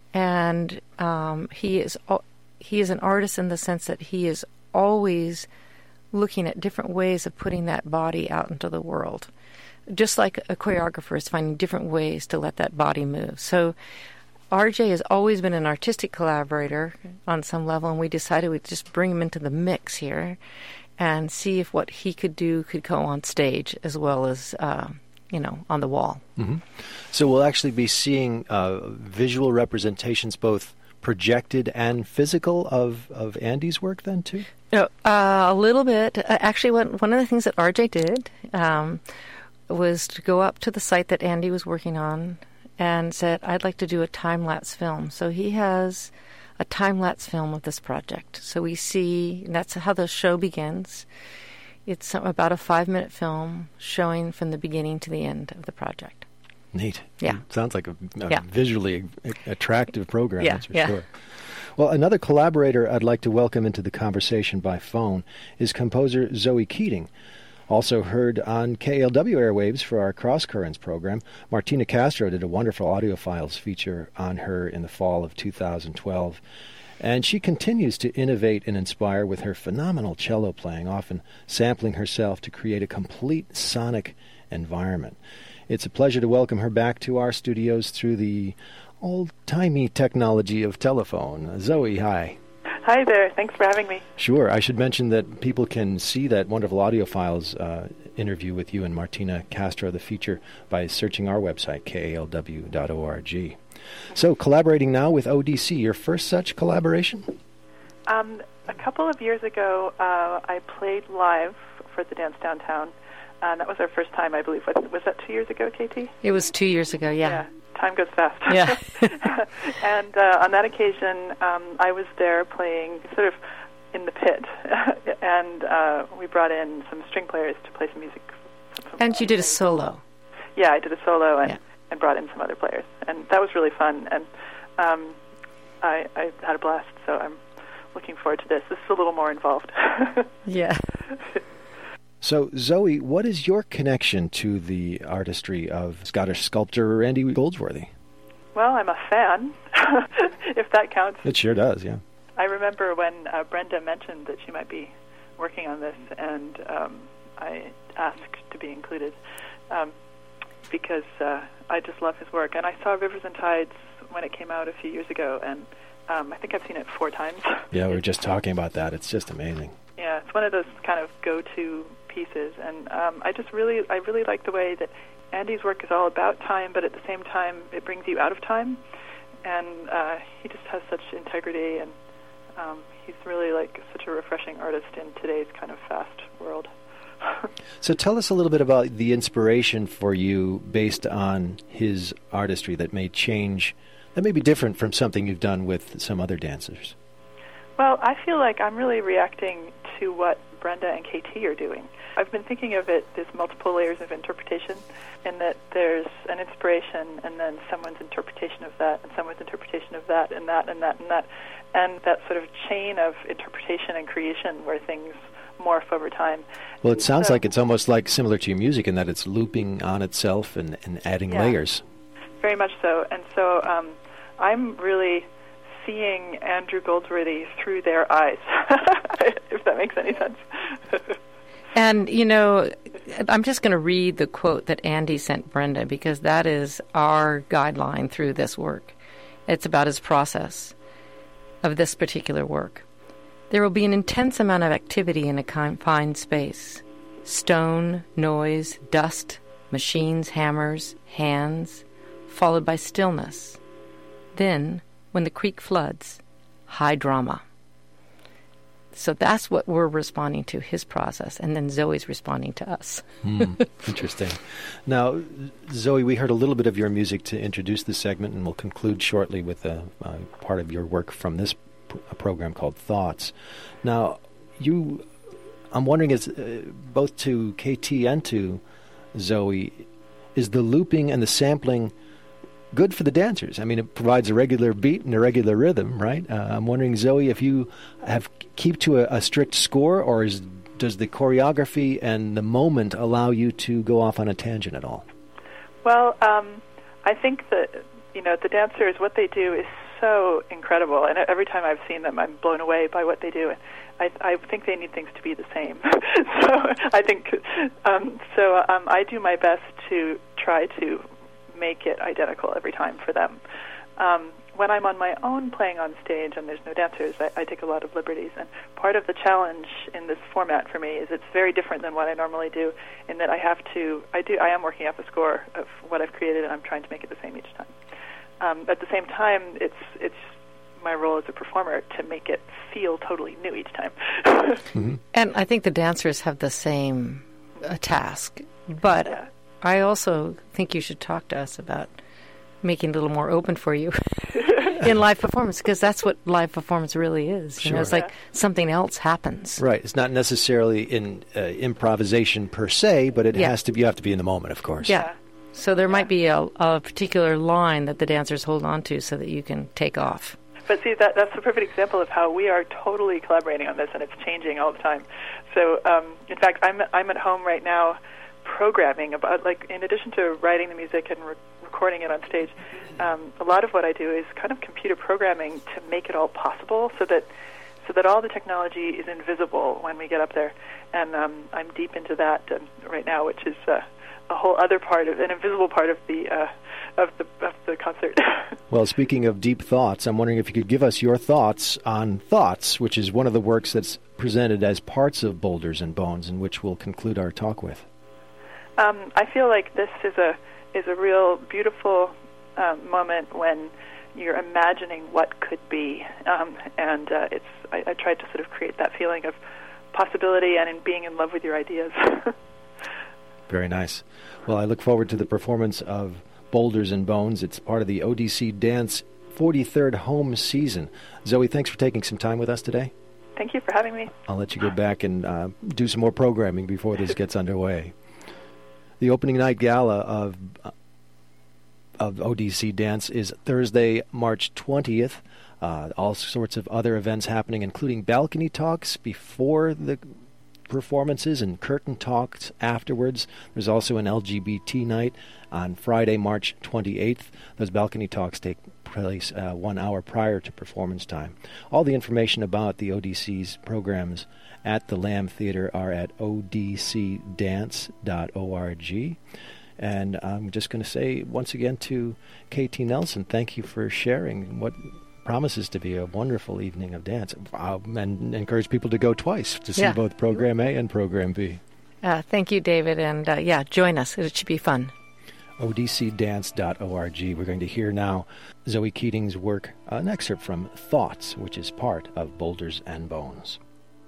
and um, he is he is an artist in the sense that he is always looking at different ways of putting that body out into the world. Just like a choreographer is finding different ways to let that body move. So R J has always been an artistic collaborator on some level, and we decided we'd just bring him into the mix here and see if what he could do could go on stage as well as, uh, you know, on the wall. Mm-hmm. So we'll actually be seeing uh, visual representations, both projected and physical, of, of Andy's work then, too? No, uh, a little bit. Uh, actually, one, one of the things that R J did... Um, was to go up to the site that Andy was working on and said, I'd like to do a time-lapse film. So he has a time-lapse film of this project. So we see, and that's how the show begins. It's about a five-minute film showing from the beginning to the end of the project. Neat. Yeah. It sounds like a, a yeah. visually attractive program, yeah, that's for yeah. sure. Well, another collaborator I'd like to welcome into the conversation by phone is composer Zoe Keating. Also heard on K A L W airwaves for our Cross Currents program. Martina Castro did a wonderful audiophiles feature on her in the fall of two thousand twelve. And she continues to innovate and inspire with her phenomenal cello playing, often sampling herself to create a complete sonic environment. It's a pleasure to welcome her back to our studios through the old-timey technology of telephone. Zoe, hi. Hi there. Thanks for having me. Sure. I should mention that people can see that wonderful audiofiles uh, interview with you and Martina Castro, the feature, by searching our website, K A L W dot org. So, collaborating now with O D C, your first such collaboration? Um, a couple of years ago, uh, I played live for the Dance Downtown, and that was our first time, I believe. Was, was that two years ago, Katie? It was two years ago, yeah. Yeah, time goes fast. Yeah. And uh, on that occasion, um, I was there playing sort of in the pit, and uh, we brought in some string players to play some music. Some and you did a solo. Yeah, I did a solo and, yeah. and brought in some other players, and that was really fun, and um, I, I had a blast, so I'm looking forward to this. This is a little more involved. Yeah. So, Zoe, what is your connection to the artistry of Scottish sculptor Andy Goldsworthy? Well, I'm a fan, if that counts. It sure does, yeah. I remember when uh, Brenda mentioned that she might be working on this, and um, I asked to be included um, because uh, I just love his work. And I saw Rivers and Tides when it came out a few years ago, and um, I think I've seen it four times. Yeah, we were just talking about that. It's just amazing. Yeah, it's one of those kind of go-to pieces, and um, I just really, I really like the way that Andy's work is all about time, but at the same time, it brings you out of time, and uh, he just has such integrity, and um, he's really like such a refreshing artist in today's kind of fast world. So tell us a little bit about the inspiration for you based on his artistry that may change, that may be different from something you've done with some other dancers. Well, I feel like I'm really reacting to what Brenda and K T are doing. I've been thinking of it as multiple layers of interpretation, in that there's an inspiration and then someone's interpretation of that and someone's interpretation of that and that and that and that, and that sort of chain of interpretation and creation where things morph over time. Well, it sounds so, like it's almost like similar to your music in that it's looping on itself and, and adding yeah, layers. Very much so. And so um, I'm really seeing Andrew Goldsworthy through their eyes, if that makes any sense. And, you know, I'm just going to read the quote that Andy sent Brenda, because that is our guideline through this work. It's about his process of this particular work. There will be an intense amount of activity in a confined space. Stone, noise, dust, machines, hammers, hands, followed by stillness. Then, when the creek floods, high drama. So that's what we're responding to, his process, and then Zoe's responding to us. Mm, interesting. Now, Zoe, we heard a little bit of your music to introduce this segment, and we'll conclude shortly with a, uh, part of your work from this pr- a program called Thoughts. Now, you, I'm wondering, is uh, both to K T and to Zoe, is the looping and the sampling good for the dancers? I mean, it provides a regular beat and a regular rhythm, right? Uh, I'm wondering, Zoe, if you have keep to a, a strict score, or is, does the choreography and the moment allow you to go off on a tangent at all? Well, um, I think that, you know, the dancers, what they do is so incredible, and every time I've seen them, I'm blown away by what they do. I, I think they need things to be the same. so I think, um, so um, I do my best to try to make it identical every time for them. Um, when I'm on my own playing on stage and there's no dancers, I, I take a lot of liberties. And part of the challenge in this format for me is it's very different than what I normally do, in that I have to, I do, I am working off a score of what I've created, and I'm trying to make it the same each time. Um, at the same time, it's it's my role as a performer to make it feel totally new each time. Mm-hmm. And I think the dancers have the same uh, task, but Yeah. I also think you should talk to us about making it a little more open for you in live performance, because that's what live performance really is. You know, Sure. it's like Yeah. something else happens. Right. It's not necessarily in uh, improvisation per se, but it Yeah. has to be, you have to be in the moment, of course. Yeah. So there might be a, a particular line that the dancers hold on to so that you can take off. But see, that that's a perfect example of how we are totally collaborating on this, and it's changing all the time. So, um, in fact, I'm I'm at home right now programming about, like, in addition to writing the music and re- recording it on stage, um, a lot of what I do is kind of computer programming to make it all possible, so that so that all the technology is invisible when we get up there. And um, I'm deep into that um, right now, which is uh, a whole other part of an invisible part of the uh, of the of the concert. Well, speaking of deep thoughts, I'm wondering if you could give us your thoughts on Thoughts, which is one of the works that's presented as parts of Boulders and Bones, and which we'll conclude our talk with. Um, I feel like this is a is a real beautiful um, moment when you're imagining what could be, um, and uh, it's I, I tried to sort of create that feeling of possibility and in being in love with your ideas. Very nice. Well, I look forward to the performance of Boulders and Bones. It's part of the O D C Dance forty-third home season. Zoe, thanks for taking some time with us today. Thank you for having me. I'll let you go back and uh, do some more programming before this gets underway. The opening night gala of uh, of O D C Dance is Thursday, March twentieth. Uh, all sorts of other events happening, including balcony talks before the performances and curtain talks afterwards. There's also an L G B T night on Friday, March twenty-eighth. Those balcony talks take place uh, one hour prior to performance time. All the information about the O D C's programs at the Lamb Theater are at o d c dance dot org. And I'm just going to say once again to K T Nelson, thank you for sharing what promises to be a wonderful evening of dance, uh, and encourage people to go twice to see yeah. both Program A and Program B. Uh, thank you, David, and uh, yeah, join us. It should be fun. o d c dance dot org. We're going to hear now Zoe Keating's work, an excerpt from Thoughts, which is part of Boulders and Bones.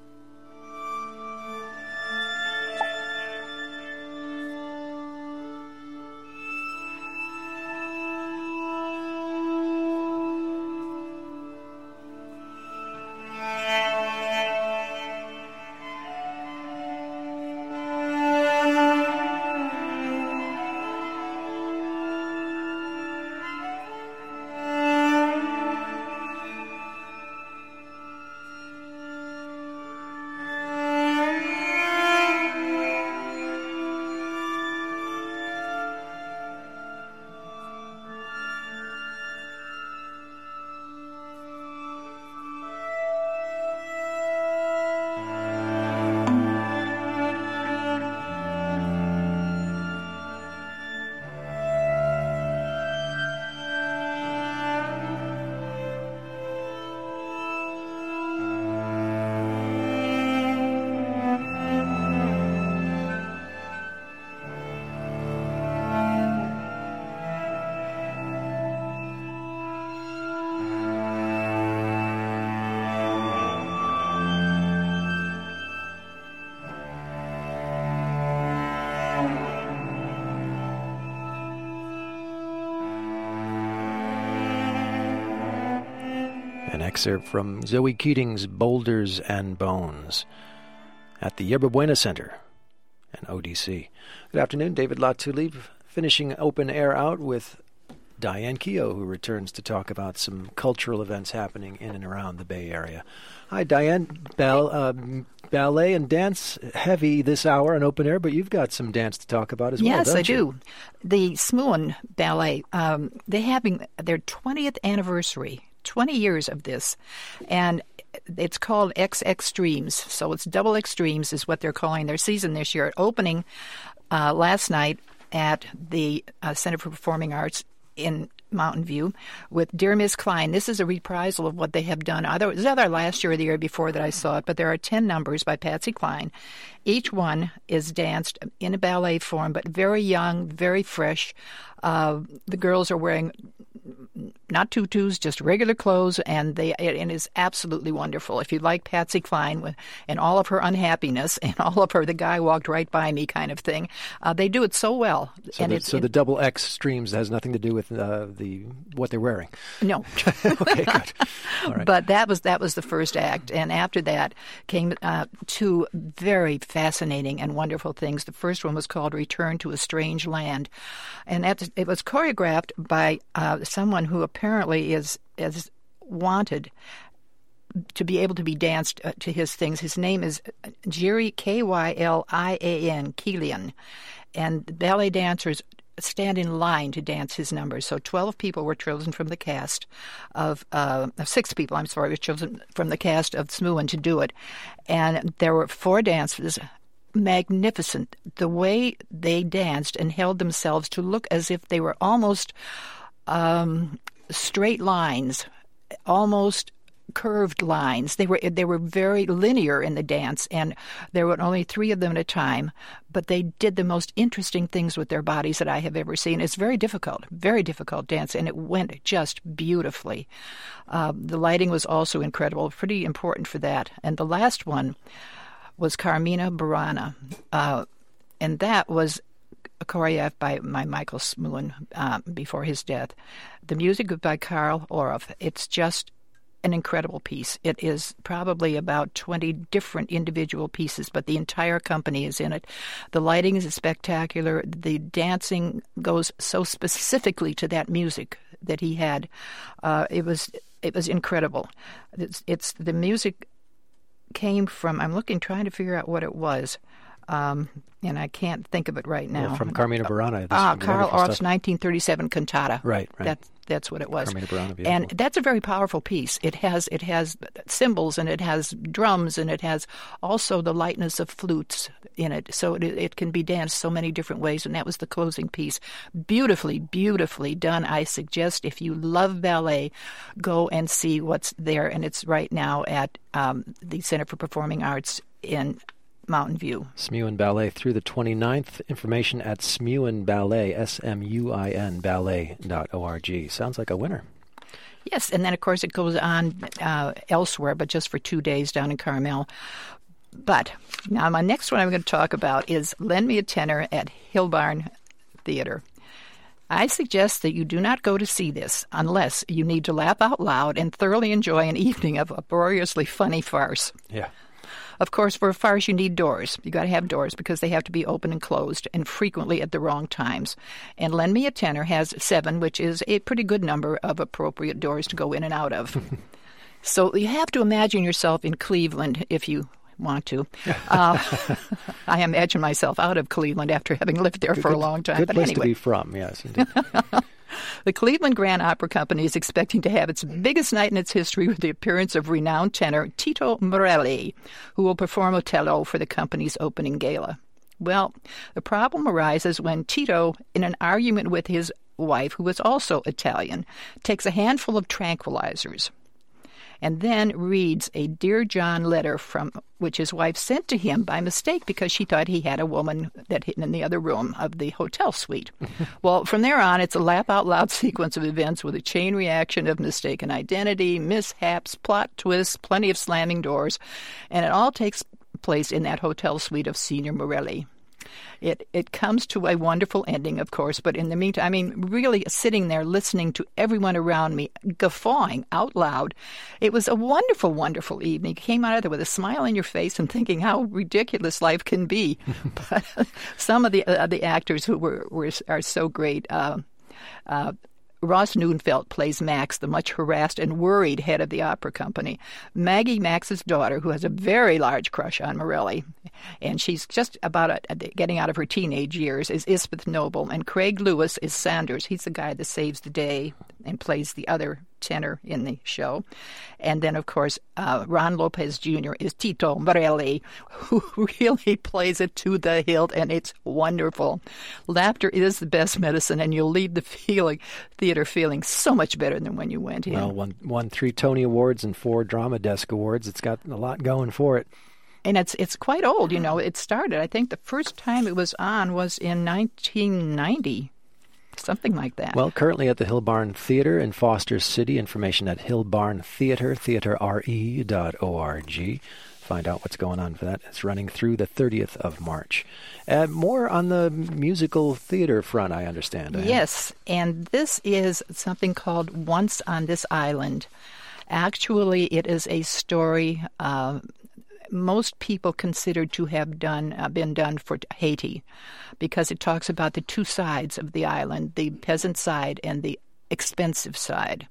An excerpt from Zoe Keating's Boulders and Bones at the Yerba Buena Center and O D C. Good afternoon, David Latulip, finishing Open Air Out with Diane Keogh, who returns to talk about some cultural events happening in and around the Bay Area. Hi, Diane. Ball, um, ballet and dance heavy this hour on Open Air, but you've got some dance to talk about as well, yes, don't I you? do. The Smuin Ballet, um, they're having their twentieth anniversary, twenty years of this, and it's called X Extremes, so it's double extremes is what they're calling their season this year. Opening uh, last night at the uh, Center for Performing Arts in Mountain View with Dear Miss Klein. This is a reprisal of what they have done. Either, it was either last year or the year before that I saw it, but there are ten numbers by Patsy Cline. Each one is danced in a ballet form, but very young, very fresh. Uh, the girls are wearing not tutus, just regular clothes, and they it, it is absolutely wonderful. If you like Patsy Cline with, and all of her unhappiness and all of her, the guy walked right by me kind of thing, uh, they do it so well. So, and the, it's, so it, the double X streams has nothing to do with uh, the what they're wearing. No. Okay, good. All right. But that was that was the first act, and after that came uh, two very fascinating and wonderful things. The first one was called Return to a Strange Land, and that, it was choreographed by uh, someone who apparently is is wanted to be able to be danced uh, to his things. His name is Jerry, K Y L I A N, Kilian, and ballet dancers stand in line to dance his numbers. So twelve people were chosen from the cast of, uh, six people, I'm sorry, were chosen from the cast of Smuin to do it. And there were four dancers, magnificent. The way they danced and held themselves to look as if they were almost um, straight lines, almost curved lines. They were they were very linear in the dance, and there were only three of them at a time, but they did the most interesting things with their bodies that I have ever seen. It's very difficult, very difficult dance, and it went just beautifully. Uh, the lighting was also incredible, pretty important for that. And the last one was Carmina Burana, uh, and that was choreographed by my Michael Smoon uh, before his death. The music was by Carl Orff. It's just an incredible piece. It is probably about twenty different individual pieces, but the entire company is in it. The lighting is spectacular. The dancing goes so specifically to that music that he had. Uh, it was it was incredible. It's, it's the music came from, I'm looking, trying to figure out what it was. Um, and I can't think of it right now. Well, from Carmina Burana. Ah, Carl Orff's nineteen thirty-seven cantata. Right, right. That's that's what it was. Carmina Burana, beautiful. And that's a very powerful piece. It has it has cymbals and it has drums and it has also the lightness of flutes in it. So it it can be danced so many different ways. And that was the closing piece. Beautifully, beautifully done. I suggest if you love ballet, go and see what's there. And it's right now at um, the Center for Performing Arts in Mountain View. Smuin Ballet through the twenty-ninth. Information at Smuin Ballet, S M U I N, ballet dot org. Sounds like a winner. Yes, and then, of course, it goes on uh, elsewhere, but just for two days down in Carmel. But now my next one I'm going to talk about is Lend Me a Tenor at Hillbarn Theater. I suggest that you do not go to see this unless you need to laugh out loud and thoroughly enjoy an evening of uproariously funny farce. Yeah. Of course, for a farce, you need doors. You got to have doors because they have to be open and closed, and frequently at the wrong times. And Lend Me a Tenor has seven, which is a pretty good number of appropriate doors to go in and out of. So you have to imagine yourself in Cleveland if you want to. Uh, I imagine myself out of Cleveland after having lived there good, for a long time. Good but place anyway. to be from, yes, indeed. The Cleveland Grand Opera Company is expecting to have its biggest night in its history with the appearance of renowned tenor Tito Morelli, who will perform Otello for the company's opening gala. Well, the problem arises when Tito, in an argument with his wife, who is also Italian, takes a handful of tranquilizers and then reads a Dear John letter from which his wife sent to him by mistake because she thought he had a woman that hidden in the other room of the hotel suite. Well, from there on, it's a laugh-out-loud sequence of events with a chain reaction of mistaken identity, mishaps, plot twists, plenty of slamming doors, and it all takes place in that hotel suite of Signor Morelli. It it comes to a wonderful ending, of course, but in the meantime, I mean, really sitting there listening to everyone around me, guffawing out loud. It was a wonderful, wonderful evening. You came out of there with a smile on your face and thinking how ridiculous life can be. But some of the uh, the actors who were, were are so great. Uh, uh, Ross Neufeld plays Max, the much harassed and worried head of the opera company. Maggie, Max's daughter, who has a very large crush on Morelli, and she's just about a, getting out of her teenage years, is Isbeth Noble. And Craig Lewis is Sanders. He's the guy that saves the day and plays the other tenor in the show. And then, of course, uh, Ron Lopez Junior is Tito Morelli, who really plays it to the hilt, and it's wonderful. Laughter is the best medicine, and you'll leave the feeling theater feeling so much better than when you went in. Well, won, won three Tony Awards and four Drama Desk Awards. It's got a lot going for it. And it's it's quite old, you know. It started, I think the first time it was on was in nineteen ninety. Something like that. Well, currently at the Hillbarn Theater in Foster City. Information at Hillbarn Theater, theater r e dot org. Find out what's going on for that. It's running through the thirtieth of March. Uh, more on the musical theater front, I understand. Yes, and this is something called Once on This Island. Actually, it is a story uh, most people considered to have done uh, been done for Haiti, because it talks about the two sides of the island, the peasant side and the expensive side.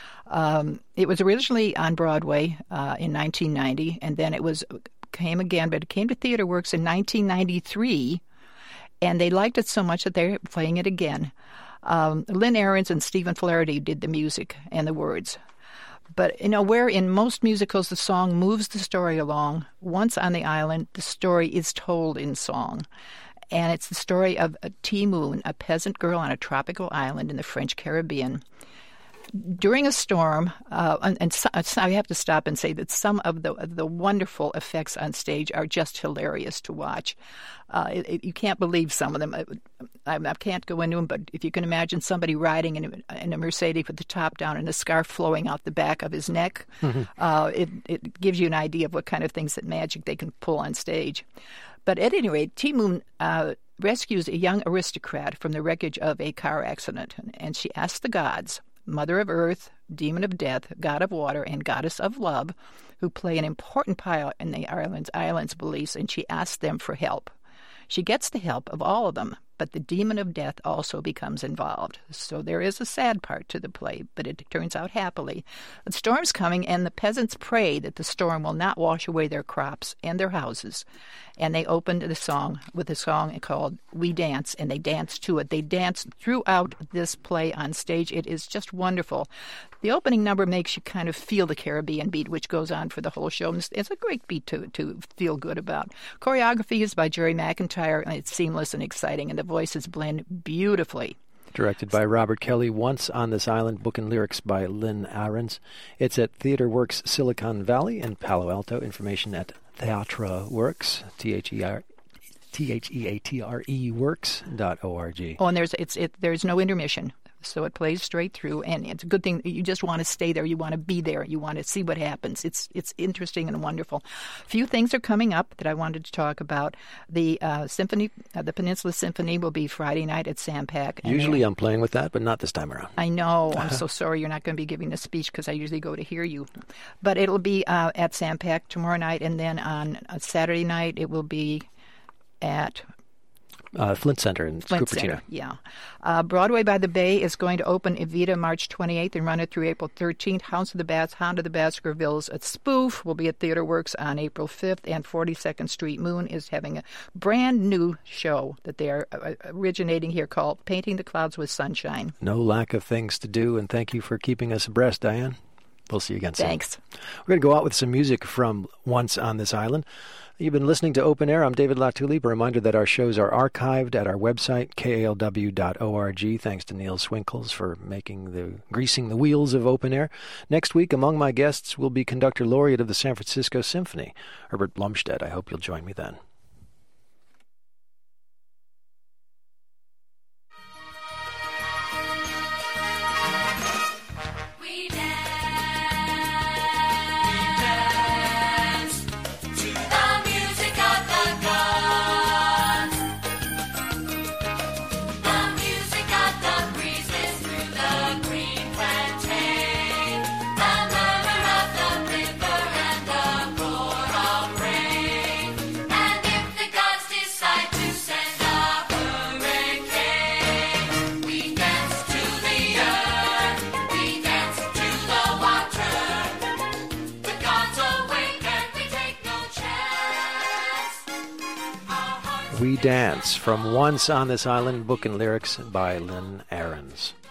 Um, it was originally on Broadway uh, in nineteen ninety, and then it was came again, but it came to Theater Works in nineteen ninety-three, and they liked it so much that they're playing it again. Um, Lynn Ahrens and Stephen Flaherty did the music and the words. But, you know, where in most musicals the song moves the story along, Once on the Island, the story is told in song. And it's the story of T. Moon, a peasant girl on a tropical island in the French Caribbean. during a storm, uh, and, and so, I have to stop and say that some of the the wonderful effects on stage are just hilarious to watch. Uh, it, it, you can't believe some of them. I, I can't go into them, but if you can imagine somebody riding in a, in a Mercedes with the top down and a scarf flowing out the back of his neck, mm-hmm. uh, it, it gives you an idea of what kind of things that magic they can pull on stage. But at any rate, Ti Moune uh, rescues a young aristocrat from the wreckage of a car accident, and she asks the gods, Mother of Earth, Demon of Death, God of Water, and Goddess of Love, who play an important part in the island's, island's beliefs, and she asks them for help. She gets the help of all of them, but the Demon of Death also becomes involved. So there is a sad part to the play, but it turns out happily. The storm's coming, and the peasants pray that the storm will not wash away their crops and their houses. And they opened the song with a song called We Dance, and they dance to it. They dance throughout this play on stage. It is just wonderful. The opening number makes you kind of feel the Caribbean beat, which goes on for the whole show. And it's a great beat to, to feel good about. Choreography is by Jerry McIntyre, and it's seamless and exciting, and the voices blend beautifully. Directed by Robert Kelly, Once on This Island, book and lyrics by Lynn Ahrens. It's at Theater Works Silicon Valley in Palo Alto. Information at Theatra Works, T H E R T H E A T R E works dot O R G. Oh, and there's it's it there's no intermission. So it plays straight through, and it's a good thing. You just want to stay there. You want to be there. You want to see what happens. It's it's interesting and wonderful. A few things are coming up that I wanted to talk about. The uh, symphony, uh, the Peninsula Symphony, will be Friday night at Sampak. Usually I'm playing with that, but not this time around. I know. I'm so sorry you're not going to be giving the speech because I usually go to hear you. But it'll be uh, at Sampak tomorrow night, and then on a Saturday night it will be at... Uh, Flint Center in Flint Cupertino. Center, yeah. Uh, Broadway by the Bay is going to open Evita March twenty-eighth and run it through April thirteenth. Hounds of the Bats, Hound of the Baskervilles at Spoof will be at Theater Works on April fifth, and forty-second Street Moon is having a brand new show that they are uh, originating here called Painting the Clouds with Sunshine. No lack of things to do, and thank you for keeping us abreast, Diane. We'll see you again soon. Thanks. We're going to go out with some music from Once on This Island. You've been listening to Open Air. I'm David Latulip. A reminder that our shows are archived at our website, K A L W dot org. Thanks to Neil Swinkles for making the greasing the wheels of Open Air. Next week, among my guests will be Conductor Laureate of the San Francisco Symphony, Herbert Blumstedt. I hope you'll join me then. We Dance from Once on This Island, book and lyrics by Lynn Ahrens.